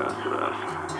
раз.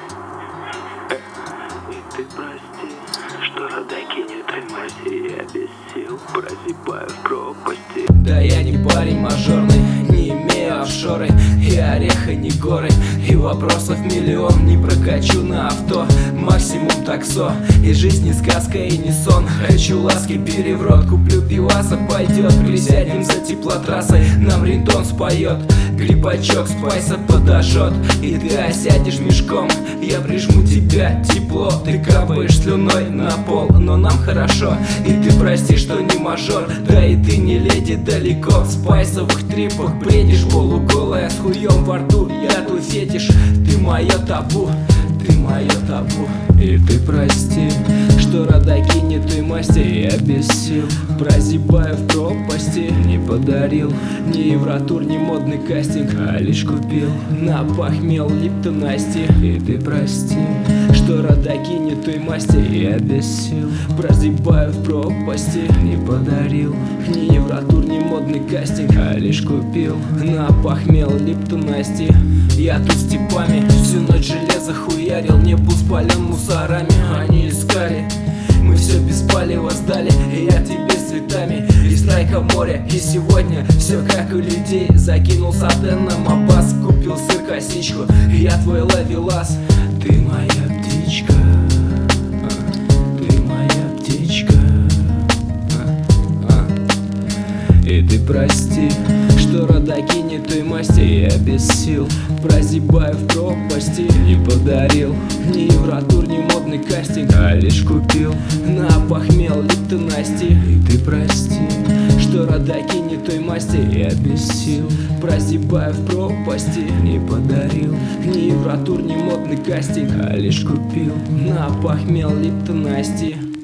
И ты прости, что родаки не той масти. Я без сил прозябаю в пропасти. Да я не парень мажорный, не имею офшоры и ореха не горы. И вопросов миллион, не прокачу на авто. Максимум таксо, и жизнь не сказка и не сон. Хочу ласки, бери в рот, куплю пиваса, пойдет. Присядем за теплотрассой, нам рингтон споет. Грибачок спайса подожжет, и ты осядешь мешком. Я прижму тебя, тепло, ты капаешь слюной на пол. Но нам хорошо, и ты прости, что не мажор. Да и ты не леди далеко, в спайсовых трипах бредишь полуголая, с хуем во рту, я тут фетиш. Ты мое табу, ты мое табу. И ты прости, что родаки не той масти. Я без сил прозябаю в пропасти. Не подарил ни евротур, ни модный кастинг, а лишь купил на похмел Липтон Насти. И ты прости, что родаки не той масти. Я без сил прозябаю в пропасти. Не подарил ни евротур, ни модный кастинг, а лишь купил на похмел Липтон Насти. Я тут с типами всю ночь железо хуярил, не был спален мусорами, они искали. Мы все без палева сдали, и я тебе с цветами из страйка моря. И сегодня все как у людей. Закинул сатен на мабас, купил сыр косичку. Я твой ловелас, ты моя птичка, ты моя птичка. И ты прости, что родаки не той масти. Я без сил прозябаю в пропасти. Не подарил ни евротур, ни модный кастинг, а лишь купил на похмел Липтон Насти. И ты прости, что родаки не той масти. Я без сил прозябаю в пропасти. Не подарил ни евротур, ни модный кастинг, а лишь купил на похмел Липтон Насти.